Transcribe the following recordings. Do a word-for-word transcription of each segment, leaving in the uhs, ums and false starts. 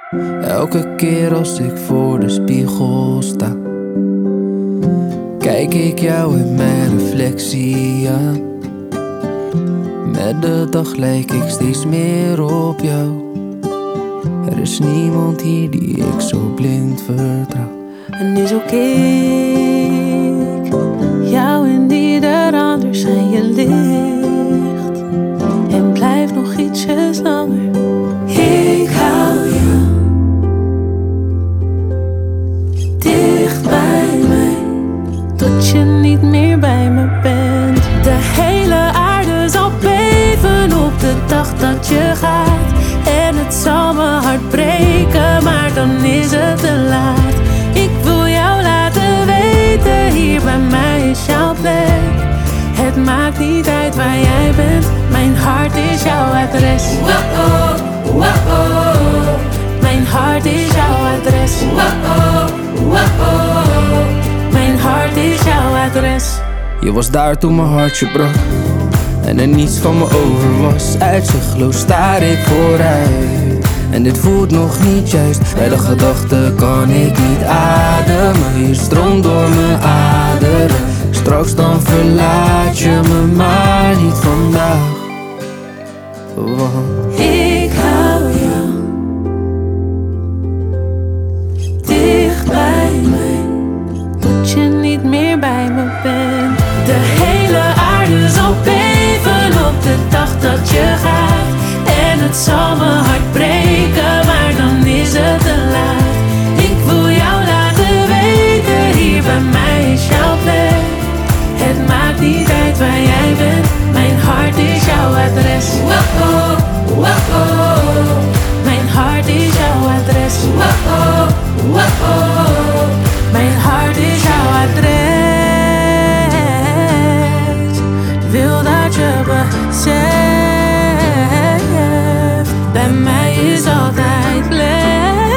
Elke keer als ik voor de spiegel sta, kijk ik jou in mijn reflectie aan. Met de dag lijk ik steeds meer op jou. Er is niemand hier die ik zo blind vertrouw. En nu zoek ik jou in ieder ander zijn je licht. En blijf nog ietsjes langer. Ik hou jou dicht bij mij, tot je niet meer bij me bent. De hele aarde zal beven op de dag dat je gaat. En het zal mijn hart breken, maar dan is het te laat. Ik wil jou laten weten, hier bij mij is jouw plek. Het maakt niet uit waar jij bent, mijn hart is jouw adres. Wow-oh, wow-oh. Mijn hart is jouw adres. Wow-oh, wow-oh. Mijn hart is jouw adres. Je was daar toen mijn hartje brak en er niets van me over was. Uitzichtloos staar ik vooruit en dit voelt nog niet juist. Bij de gedachte kan ik niet ademen. Je stroomt door mijn aderen. Straks dan verlaat je me, maar niet vandaag. Want ik hou jou dicht bij mij, tot je niet meer bij me bent. De hele aarde zal beven op de dag dat je gaat. En het zal mijn hart breken, maar dan is het te laat. Ik wil jou laten weten, hier bij mij is jouw plek. Het maakt niet uit waar jij bent, mijn hart is jouw adres. Wow-oh, wow-oh. Mijn hart is jouw adres. Wow-oh, wow-oh. Mijn hart is jouw adres. Wil dat je beseft, bij mij is altijd plek.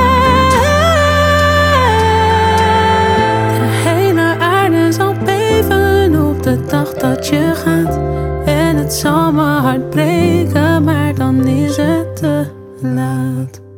De hele aarde zal beven op de dag dat je gaat. En het zal mijn hart breken, maar dan is het te laat.